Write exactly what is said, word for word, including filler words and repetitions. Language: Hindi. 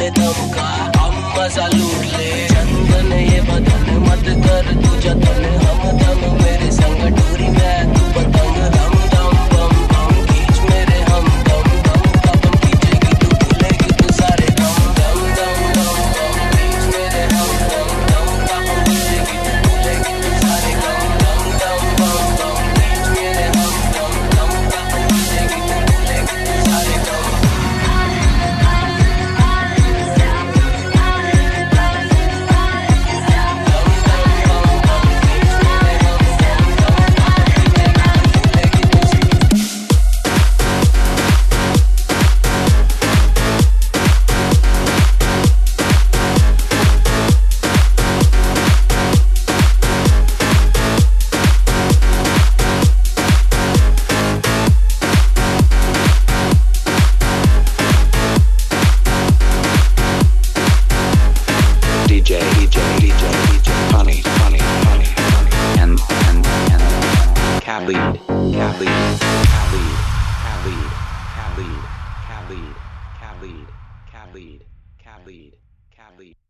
दम का हम मजा लूट ले। चंदन ये बदन मत कर तू जतन, हम दम मेरे संग टूरी में तू पतंग। दम दम बम बम खींच मेरे हम दम दम का बम खींचेगी तू भूलेगी तू सारे गम। दम दम बम बम खींच मेरे हम दम दम का बम खींचेगी तू भूलेगी तू सारे गम। दम दम बम बम खींच मेरे हम दम दम का बम खींचेगी तू भूलेगी तू सारे गम। DJ, DJ, DJ, DJ, honey, honey, honey, honey, and, and, and, Khalid, Khalid, Khalid, Khalid, Khalid, Khalid, Khalid, Khalid, Khalid, Khalid.